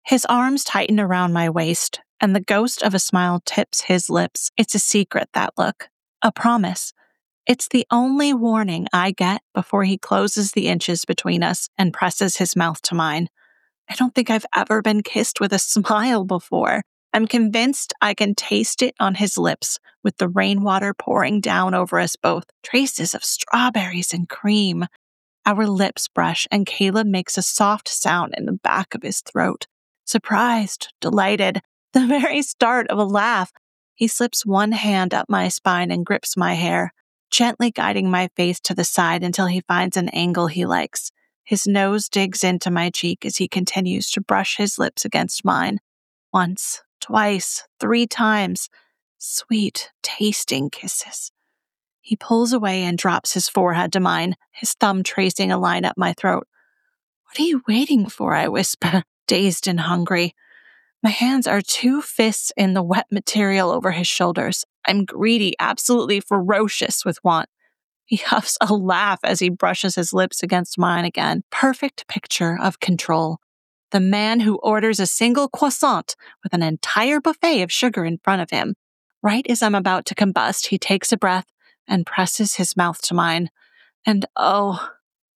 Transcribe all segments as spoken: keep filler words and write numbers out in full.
His arms tighten around my waist, and the ghost of a smile tips his lips. It's a secret, that look. A promise. It's the only warning I get before he closes the inches between us and presses his mouth to mine. I don't think I've ever been kissed with a smile before. I'm convinced I can taste it on his lips, with the rainwater pouring down over us both, traces of strawberries and cream. Our lips brush, and Caleb makes a soft sound in the back of his throat. Surprised, delighted, the very start of a laugh. He slips one hand up my spine and grips my hair, gently guiding my face to the side until he finds an angle he likes. His nose digs into my cheek as he continues to brush his lips against mine. Once, twice, three times. Sweet, tasting kisses. He pulls away and drops his forehead to mine, his thumb tracing a line up my throat. What are you waiting for? I whisper, dazed and hungry. My hands are two fists in the wet material over his shoulders. I'm greedy, absolutely ferocious with want. He huffs a laugh as he brushes his lips against mine again. Perfect picture of control. The man who orders a single croissant with an entire buffet of sugar in front of him. Right as I'm about to combust, he takes a breath and presses his mouth to mine. And oh,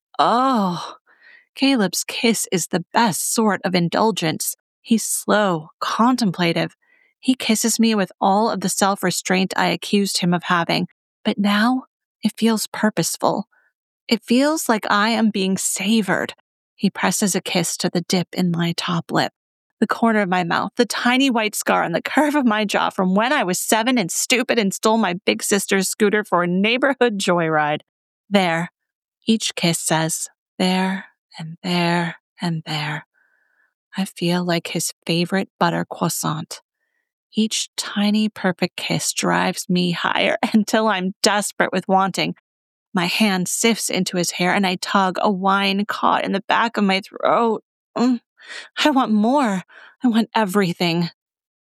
oh, Caleb's kiss is the best sort of indulgence. He's slow, contemplative. He kisses me with all of the self-restraint I accused him of having, but now it feels purposeful. It feels like I am being savored. He presses a kiss to the dip in my top lip, the corner of my mouth, the tiny white scar on the curve of my jaw from when I was seven and stupid and stole my big sister's scooter for a neighborhood joyride. There, each kiss says, there and there and there. I feel like his favorite butter croissant. Each tiny perfect kiss drives me higher until I'm desperate with wanting. My hand sifts into his hair and I tug, a whine caught in the back of my throat. Mm, I want more. I want everything.